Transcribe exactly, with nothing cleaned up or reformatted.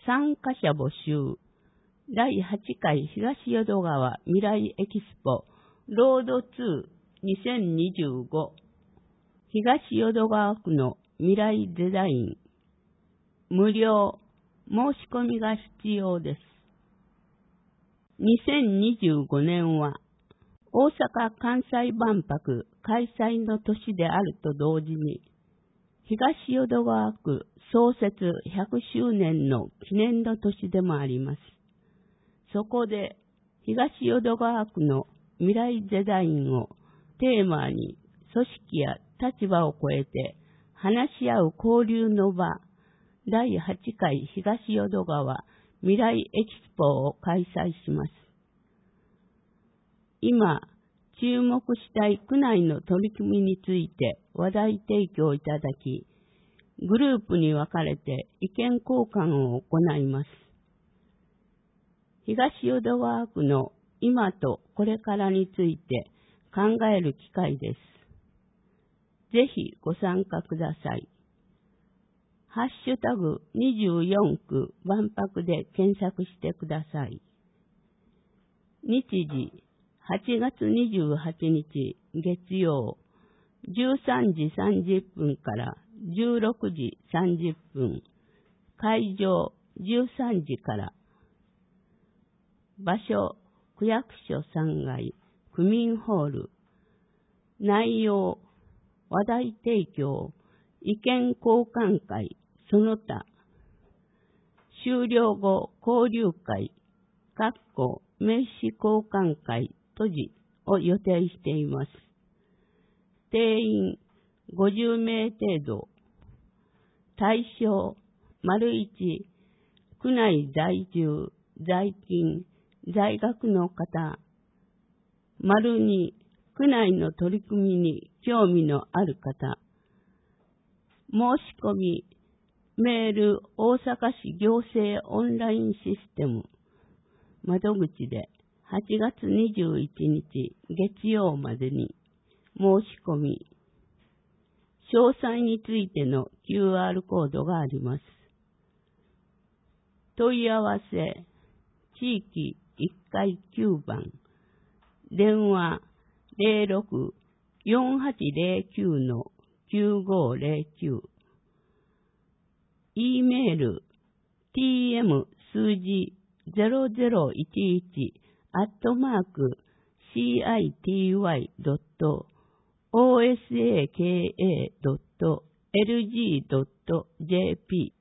参加者募集。だいはちかい東淀川未来エキスポロードツーにせんにじゅうご。東淀川区の未来デザイン。無料。申し込みが必要です。にせんにじゅうごねんは大阪・関西万博開催の年であると同時に、東淀川区創設ひゃくしゅうねんの記念の年でもあります。そこで、東淀川区の未来デザインをテーマに組織や立場を超えて話し合う交流の場、だいはちかい東淀川未来エキスポを開催します。今、注目したい区内の取り組みについて話題提供いただき、グループに分かれて意見交換を行います。東淀川区の今とこれからについて考える機会です。ぜひご参加ください。ハッシュタグにじゅうよんく万博で検索してください。日時はちがつにじゅうはちにち月曜じゅうさんじさんじゅっぷんからじゅうろくじさんじゅっぷん、会場じゅうさんじから。場所、区役所さんがい、区民ホール。内容、話題提供、意見交換会、その他。終了後、交流会、かっこ名刺交換会、閉じを予定しています。定員ごじゅうめい程度。対象、丸いち、区内在住、在勤、在学の方。丸に、区内の取り組みに興味のある方。申し込み、メール大阪市行政オンラインシステム、窓口ではちがつにじゅういちにち月曜までに申し込み、詳細についての キューアール コードがあります。問い合わせ、地域いっかいきゅうばん、電話 ゼロろく よんはちゼロきゅう きゅうごゼロきゅう、E メール ティーエム 数字ゼロゼロいちいちアットマーク シーアイティーワイドットオーエスエーケーエードットエルジードットジェーピー